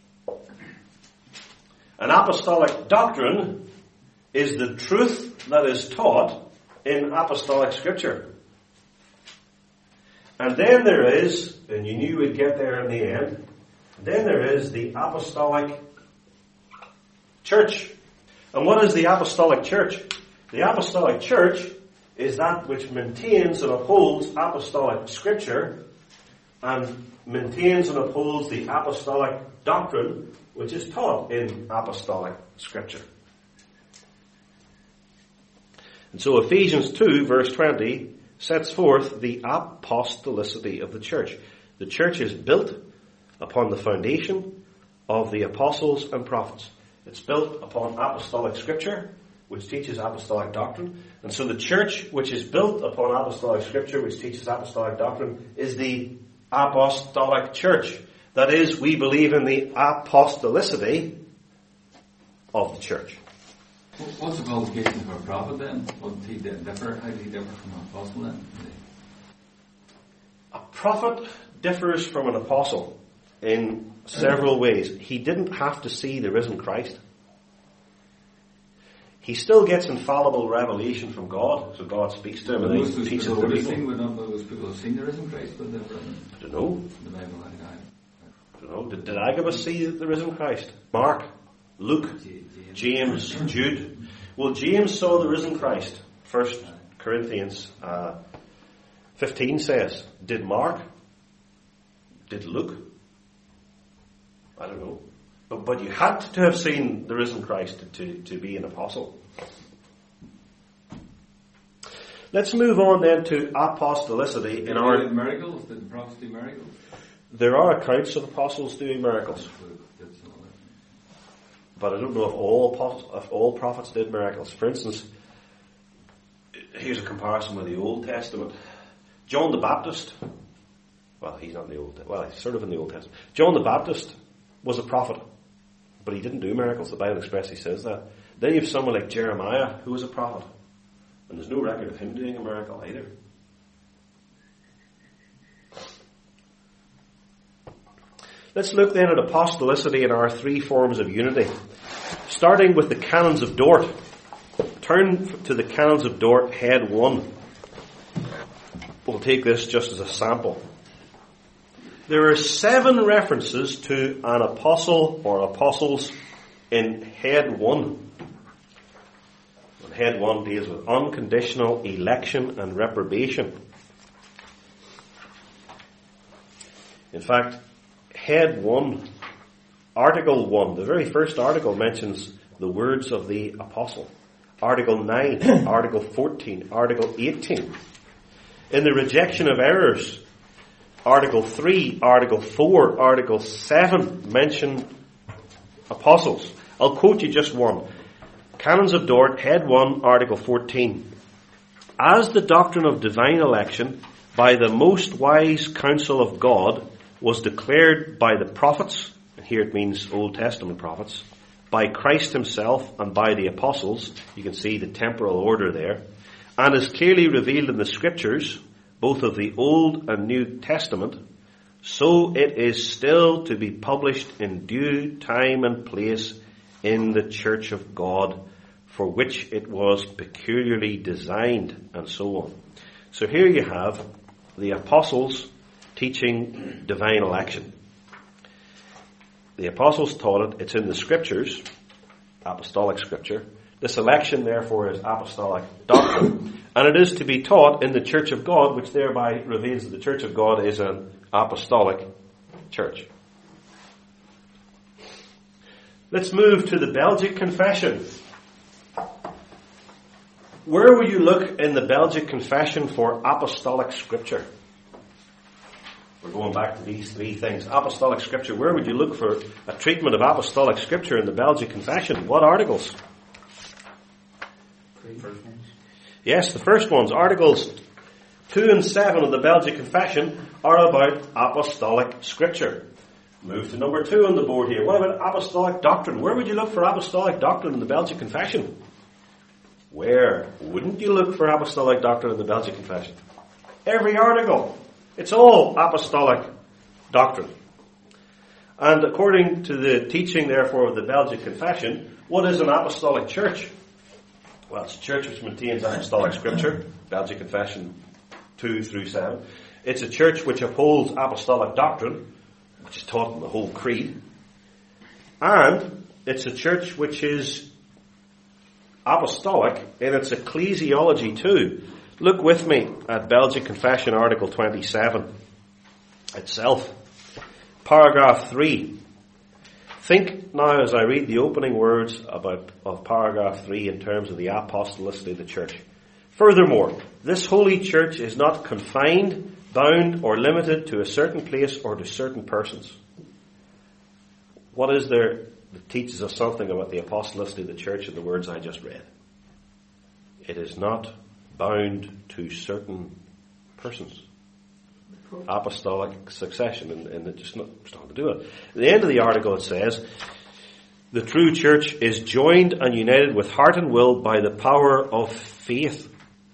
An apostolic doctrine is the truth that is taught in apostolic scripture. And then there is, and you knew we'd get there in the end, Then there is the apostolic church. And what is the apostolic church? The apostolic church is that which maintains and upholds apostolic scripture and maintains and upholds the apostolic doctrine which is taught in apostolic scripture. And so Ephesians 2 verse 20 sets forth the apostolicity of the church. The church is built upon the foundation of the apostles and prophets. It's built upon apostolic scripture, which teaches apostolic doctrine. And so the church, which is built upon apostolic scripture, which teaches apostolic doctrine, is the apostolic church. That is, we believe in the apostolicity of the church. What's the qualifications of a prophet then? How did he differ from an apostle then? A prophet differs from an apostle in several ways. He didn't have to see the risen Christ. He still gets infallible revelation from God, so God speaks to him and he teaches the people. Would not those people have seen the risen Christ? I don't know. The Bible, I don't know. Did Agabus see the risen Christ? Mark, Luke, James, Jude. Well, James saw the risen Christ. 1 Corinthians 15 says. Did Mark? Did Luke? I don't know. But you had to have seen the risen Christ to be an apostle. Let's move on then to apostolicity in our... Miracles? Did the prophets do miracles? There are accounts of apostles doing miracles. But I don't know if all prophets did miracles. For instance, here's a comparison with the Old Testament. John the Baptist, well, he's not in the Old Testament. Well, he's sort of in the Old Testament. John the Baptist was a prophet, but he didn't do miracles. The Bible expressly says that. Then you have someone like Jeremiah, who was a prophet, and there's no record of him doing a miracle either. Let's look then at apostolicity in our three forms of unity. Starting with the Canons of Dort. Turn to the Canons of Dort, head 1. We'll take this just as a sample. There are 7 references to an apostle or apostles in head 1. And head 1 deals with unconditional election and reprobation. In fact, head 1, article 1, the very first article mentions the words of the apostle. Article 9, article 14, article 18. In the rejection of errors, article 3, article 4, article 7 mention apostles. I'll quote you just one. Canons of Dort, head 1, article 14. As the doctrine of divine election by the most wise counsel of God was declared by the prophets, and here it means Old Testament prophets, by Christ himself and by the apostles, you can see the temporal order there, and is clearly revealed in the scriptures, both of the Old and New Testament, so it is still to be published in due time and place in the church of God, for which it was peculiarly designed, and so on. So here you have the apostles teaching divine election. The apostles taught it. It's in the scriptures, apostolic scripture. This election, therefore, is apostolic doctrine. And it is to be taught in the church of God, which thereby reveals that the church of God is an apostolic church. Let's move to the Belgic Confession. Where will you look in the Belgic Confession for apostolic scripture? We're going back to these 3 things. Apostolic scripture. Where would you look for a treatment of apostolic scripture in the Belgic Confession? What articles? First ones. Yes, the first ones. Articles 2 and 7 of the Belgic Confession are about apostolic scripture. Move to number 2 on the board here. What about apostolic doctrine? Where would you look for apostolic doctrine in the Belgic Confession? Where wouldn't you look for apostolic doctrine in the Belgic Confession? Every article. It's all apostolic doctrine. And according to the teaching, therefore, of the Belgic Confession, what is an apostolic church? Well, it's a church which maintains apostolic scripture, Belgic Confession 2 through 7. It's a church which upholds apostolic doctrine, which is taught in the whole creed. And it's a church which is apostolic in its ecclesiology too. Look with me at Belgic Confession, Article 27 itself. Paragraph 3. Think now as I read the opening words of paragraph 3 in terms of the apostolicity of the church. Furthermore, this holy church is not confined, bound, or limited to a certain place or to certain persons. What is there that teaches us something about the apostolicity of the church in the words I just read? It is not bound to certain persons. Apostolic succession, and it just not to do it. At the end of the article it says, the true church is joined and united with heart and will by the power of faith.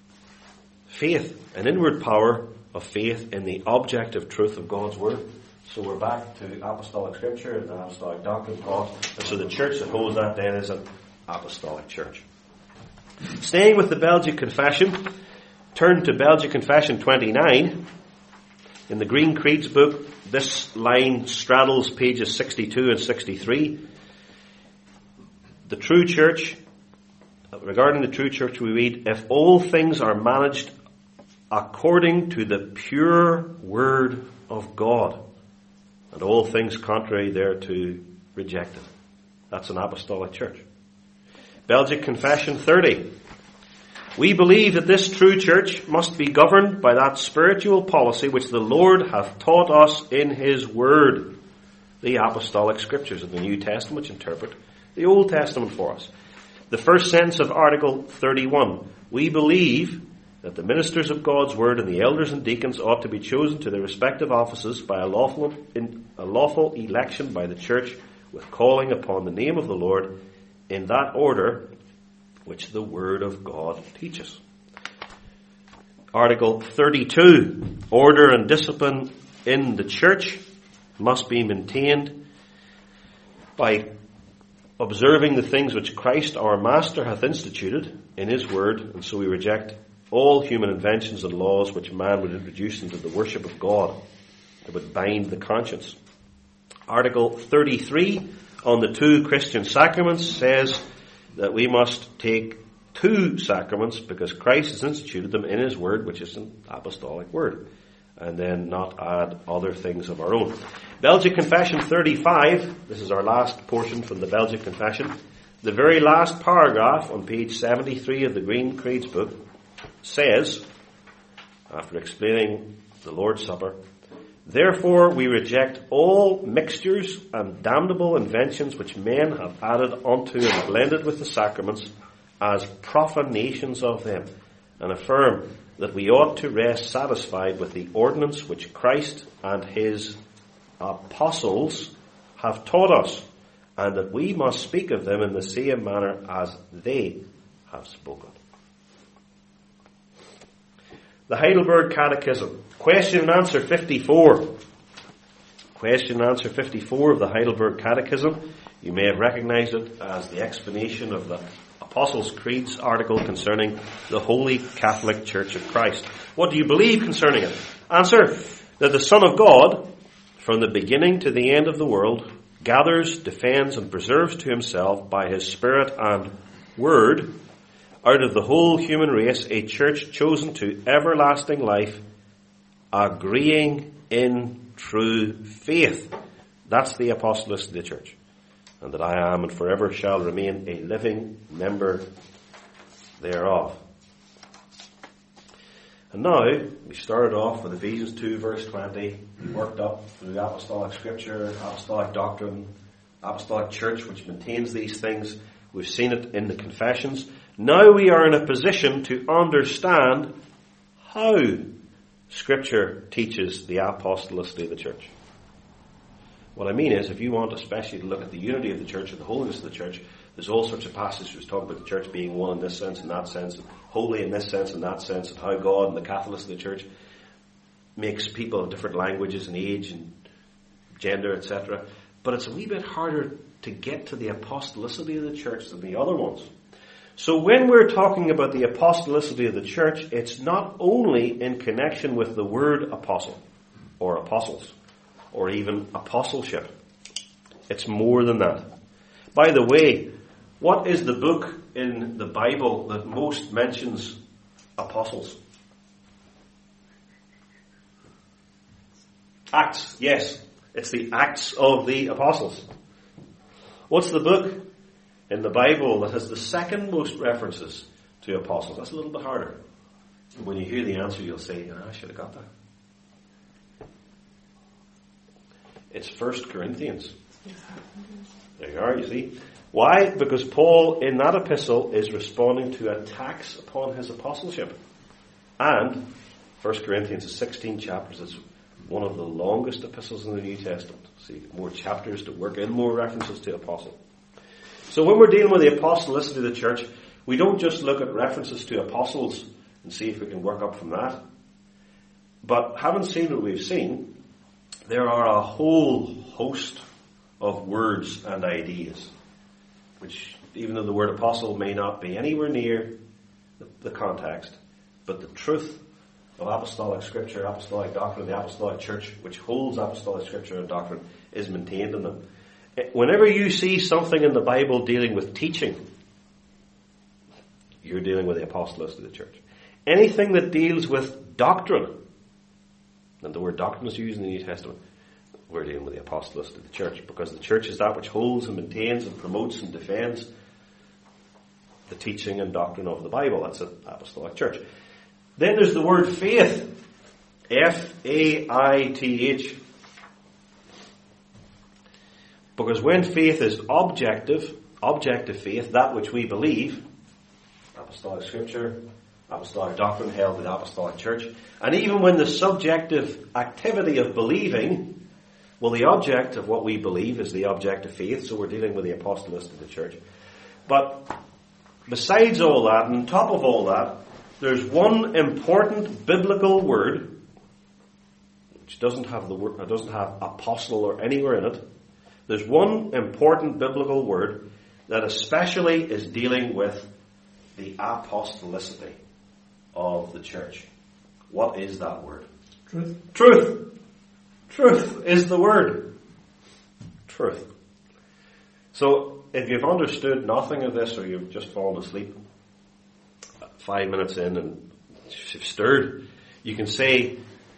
Faith, an inward power of faith in the objective truth of God's Word. So we're back to apostolic scripture and the apostolic doctrine of God. And so the church that holds that then is an apostolic church. Staying with the Belgic Confession, turn to Belgic Confession 29. In the Green Creeds book, this line straddles pages 62 and 63. The true church, regarding the true church we read, if all things are managed according to the pure word of God, and all things contrary thereto rejected. That's an apostolic church. Belgic Confession 30. We believe that this true church must be governed by that spiritual policy which the Lord hath taught us in His Word. The apostolic scriptures of the New Testament which interpret the Old Testament for us. The first sentence of Article 31. We believe that the ministers of God's Word and the elders and deacons ought to be chosen to their respective offices by a lawful election by the church with calling upon the name of the Lord in that order which the Word of God teaches. Article 32. Order and discipline in the church must be maintained by observing the things which Christ our Master hath instituted in His Word, and so we reject all human inventions and laws which man would introduce into the worship of God that would bind the conscience. Article 33 on the two Christian sacraments says that we must take two sacraments because Christ has instituted them in His Word, which is an apostolic word, and then not add other things of our own. Belgic Confession 35, this is our last portion from the Belgic Confession. The very last paragraph on page 73 of the Green Creeds book says, after explaining the Lord's Supper, therefore we reject all mixtures and damnable inventions which men have added unto and blended with the sacraments as profanations of them, and affirm that we ought to rest satisfied with the ordinance which Christ and His apostles have taught us, and that we must speak of them in the same manner as they have spoken. The Heidelberg Catechism. Question and answer 54. Question and answer 54 of the Heidelberg Catechism. You may have recognized it as the explanation of the Apostles' Creed's article concerning the Holy Catholic Church of Christ. What do you believe concerning it? Answer, that the Son of God, from the beginning to the end of the world, gathers, defends, and preserves to Himself by His Spirit and Word, out of the whole human race, a church chosen to everlasting life, agreeing in true faith. That's the apostolicity of the church. And that I am and forever shall remain a living member thereof. And now, we started off with Ephesians 2 verse 20. We worked up through apostolic scripture, apostolic doctrine, apostolic church which maintains these things. We've seen it in the confessions. Now we are in a position to understand how Scripture teaches the apostolicity of the church. What I mean is, if you want especially to look at the unity of the church and the holiness of the church, there's all sorts of passages which talk about the church being one in this sense and that sense, and holy in this sense and that sense, and how God and the Catholicity of the church makes people of different languages and age and gender, etc. But it's a wee bit harder to get to the apostolicity of the church than the other ones. So when we're talking about the apostolicity of the church, it's not only in connection with the word apostle or apostles, or even apostleship. It's more than that. By the way, what is the book in the Bible that most mentions apostles? Acts, yes. It's the Acts of the Apostles. What's the book in the Bible that has the second most references to apostles? That's a little bit harder. When you hear the answer, you'll say, I should have got that. It's 1 Corinthians. There you are, you see. Why? Because Paul, in that epistle, is responding to attacks upon his apostleship. And 1 Corinthians is 16 chapters. It's one of the longest epistles in the New Testament. See, more chapters to work in, more references to apostle. So when we're dealing with the apostolicity of the church, we don't just look at references to apostles and see if we can work up from that. But having seen what we've seen, there are a whole host of words and ideas, which, even though the word apostle may not be anywhere near the context, but the truth of apostolic scripture, apostolic doctrine, the apostolic church, which holds apostolic scripture and doctrine, is maintained in them. Whenever you see something in the Bible dealing with teaching, you're dealing with the apostolicity of the church. Anything that deals with doctrine, and the word doctrine is used in the New Testament, we're dealing with the apostolicity of the church, because the church is that which holds and maintains and promotes and defends the teaching and doctrine of the Bible. That's an apostolic church. Then there's the word faith. F-A-I-T-H. Because when faith is objective faith, that which we believe, apostolic scripture, apostolic doctrine held in the apostolic church, and even when the subjective activity of believing, well, the object of what we believe is the object of faith, so we're dealing with the apostolicity of the church. But besides all that, and on top of all that, there's one important biblical word which doesn't have apostle or anywhere in it. There's one important biblical word that especially is dealing with the apostolicity of the church. What is that word? Truth. Truth. Truth is the word. Truth. So if you've understood nothing of this, or you've just fallen asleep 5 minutes in and you've stirred, you can say,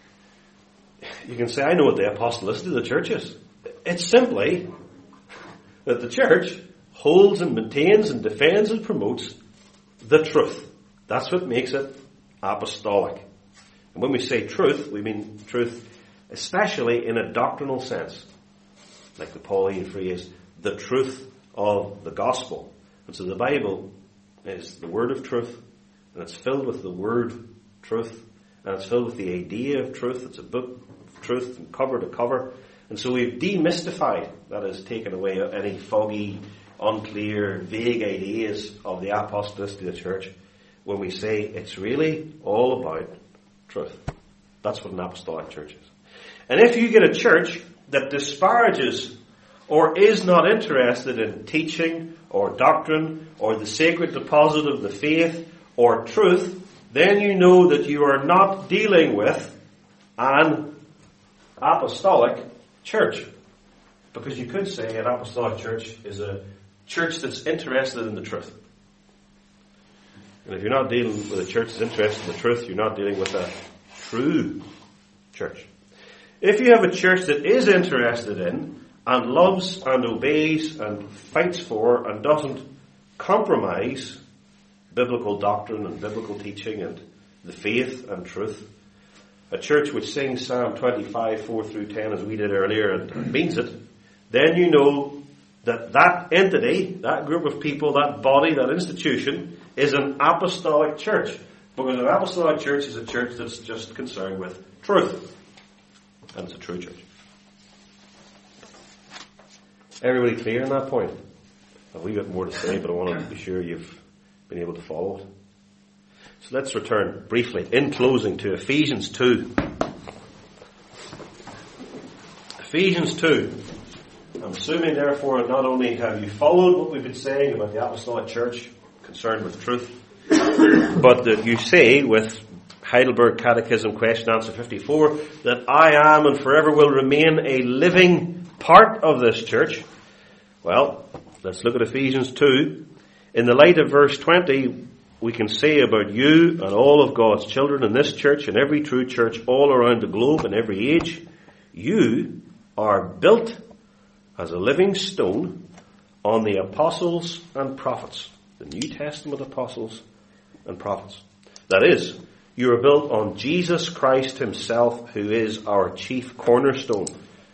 I know what the apostolicity of the church is. It's simply that the church holds and maintains and defends and promotes the truth. That's what makes it apostolic. And when we say truth, we mean truth especially in a doctrinal sense. Like the Pauline phrase, the truth of the gospel. And so the Bible is the word of truth, and it's filled with the word truth, and it's filled with the idea of truth. It's a book of truth from cover to cover. And so we've demystified, that is, taken away any foggy, unclear, vague ideas of the apostolicity of the church when we say it's really all about truth. That's what an apostolic church is. And if you get a church that disparages or is not interested in teaching or doctrine or the sacred deposit of the faith or truth, then you know that you are not dealing with an apostolic church. Because you could say an apostolic church is a church that's interested in the truth. And if you're not dealing with a church that's interested in the truth, you're not dealing with a true church. If you have a church that is interested in and loves and obeys and fights for and doesn't compromise biblical doctrine and biblical teaching and the faith and truth, a church which sings Psalm 25, 4 through 10 as we did earlier and means it, then you know that that entity, that group of people, that body, that institution is an apostolic church. Because an apostolic church is a church that's just concerned with truth. And it's a true church. Everybody clear on that point? A wee bit more to say, but I want to be sure you've been able to follow it. So let's return briefly, in closing, to Ephesians 2. Ephesians 2. I'm assuming, therefore, not only have you followed what we've been saying about the apostolic church, concerned with truth, but that you say with Heidelberg Catechism question answer 54, that I am and forever will remain a living part of this church. Well, let's look at Ephesians 2. In the light of verse 20, we can say about you and all of God's children in this church and every true church all around the globe in every age, you are built as a living stone on the apostles and prophets. The New Testament apostles and prophets. That is, you are built on Jesus Christ himself, who is our chief cornerstone.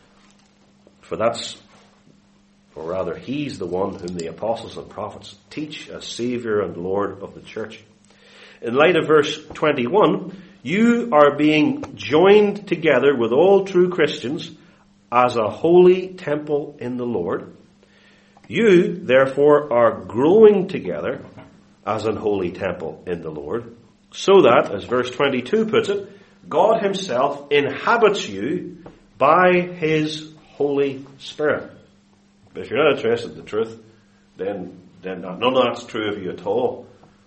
He's the one whom the apostles and prophets teach as Saviour and Lord of the church. In light of verse 21, you are being joined together with all true Christians as a holy temple in the Lord. You, therefore, are growing together as an holy temple in the Lord, so that, as verse 22 puts it, God himself inhabits you by his Holy Spirit. But if you're not interested in the truth, then none of that's true of you at all.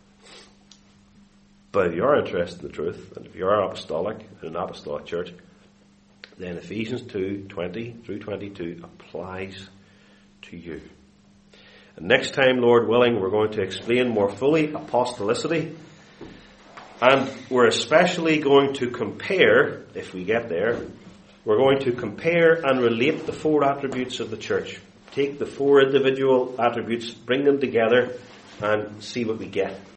But if you are interested in the truth, and if you are apostolic in an apostolic church, then Ephesians 2:20 through 22 applies to you. And next time, Lord willing, we're going to explain more fully apostolicity. And we're especially going to compare, if we get there, we're going to compare and relate the four attributes of the church. Take the four individual attributes, bring them together, and see what we get.